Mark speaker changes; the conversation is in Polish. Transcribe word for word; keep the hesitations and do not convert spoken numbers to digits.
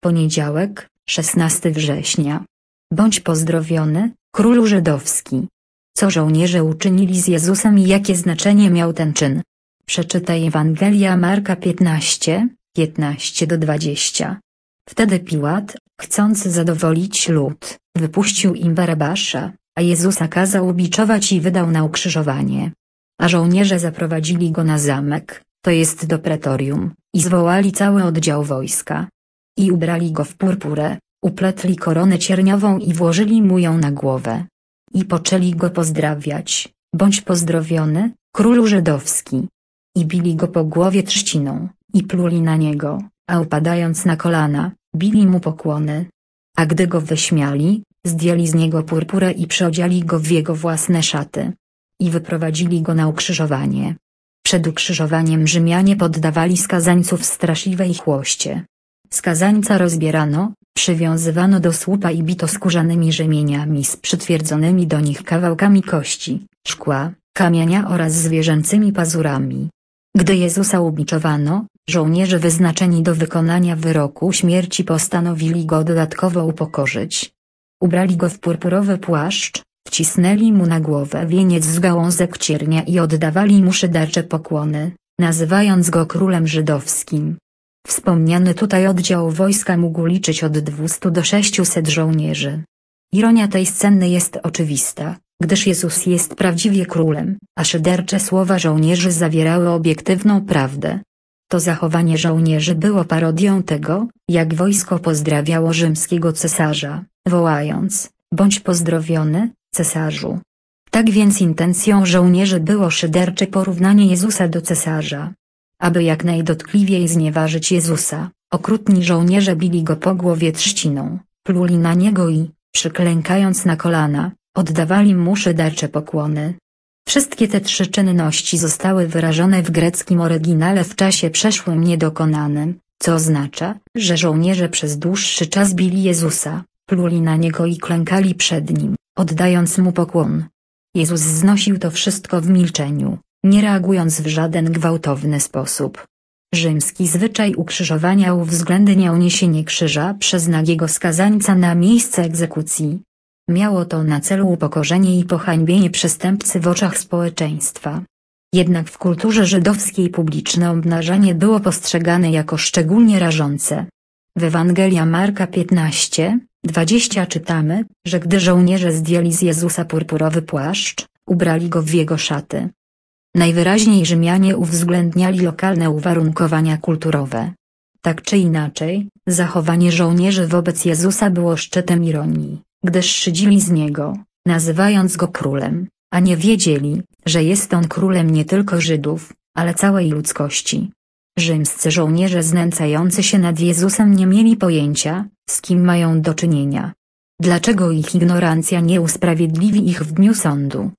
Speaker 1: Poniedziałek, szesnastego września. Bądź pozdrowiony, królu żydowski. Co żołnierze uczynili z Jezusem i jakie znaczenie miał ten czyn? Przeczytaj Ewangelia Marka piętnaście, piętnaście do dwudziestu. Wtedy Piłat, chcąc zadowolić lud, wypuścił im Barabasza, a Jezusa kazał biczować i wydał na ukrzyżowanie. A żołnierze zaprowadzili go na zamek, to jest do pretorium, i zwołali cały oddział wojska. I ubrali go w purpurę, upletli koronę cierniową i włożyli mu ją na głowę. I poczęli go pozdrawiać: bądź pozdrowiony, królu żydowski. I bili go po głowie trzciną, i pluli na niego, a upadając na kolana, bili mu pokłony. A gdy go wyśmiali, zdjęli z niego purpurę i przyodziali go w jego własne szaty. I wyprowadzili go na ukrzyżowanie. Przed ukrzyżowaniem Rzymianie poddawali skazańców straszliwej chłoście. Skazańca rozbierano, przywiązywano do słupa i bito skórzanymi rzemieniami z przytwierdzonymi do nich kawałkami kości, szkła, kamienia oraz zwierzęcymi pazurami. Gdy Jezusa ubiczowano, żołnierze wyznaczeni do wykonania wyroku śmierci postanowili go dodatkowo upokorzyć. Ubrali go w purpurowy płaszcz, wcisnęli mu na głowę wieniec z gałązek ciernia i oddawali mu szydercze pokłony, nazywając go królem żydowskim. Wspomniany tutaj oddział wojska mógł liczyć od dwustu do sześciuset żołnierzy. Ironia tej sceny jest oczywista, gdyż Jezus jest prawdziwie królem, a szydercze słowa żołnierzy zawierały obiektywną prawdę. To zachowanie żołnierzy było parodią tego, jak wojsko pozdrawiało rzymskiego cesarza, wołając: bądź pozdrowiony, cesarzu. Tak więc intencją żołnierzy było szydercze porównanie Jezusa do cesarza. Aby jak najdotkliwiej znieważyć Jezusa, okrutni żołnierze bili go po głowie trzciną, pluli na niego i, przyklękając na kolana, oddawali mu szydercze pokłony. Wszystkie te trzy czynności zostały wyrażone w greckim oryginale w czasie przeszłym niedokonanym, co oznacza, że żołnierze przez dłuższy czas bili Jezusa, pluli na niego i klękali przed nim, oddając mu pokłon. Jezus znosił to wszystko w milczeniu, nie reagując w żaden gwałtowny sposób. Rzymski zwyczaj ukrzyżowania uwzględniał niesienie krzyża przez nagiego skazańca na miejsce egzekucji. Miało to na celu upokorzenie i pohańbienie przestępcy w oczach społeczeństwa. Jednak w kulturze żydowskiej publiczne obnażanie było postrzegane jako szczególnie rażące. W Ewangelia Marka piętnaście, dwadzieścia czytamy, że gdy żołnierze zdjęli z Jezusa purpurowy płaszcz, ubrali go w jego szaty. Najwyraźniej Rzymianie uwzględniali lokalne uwarunkowania kulturowe. Tak czy inaczej, zachowanie żołnierzy wobec Jezusa było szczytem ironii, gdyż szydzili z niego, nazywając go królem, a nie wiedzieli, że jest on królem nie tylko Żydów, ale całej ludzkości. Rzymscy żołnierze znęcający się nad Jezusem nie mieli pojęcia, z kim mają do czynienia. Dlaczego ich ignorancja nie usprawiedliwi ich w dniu sądu?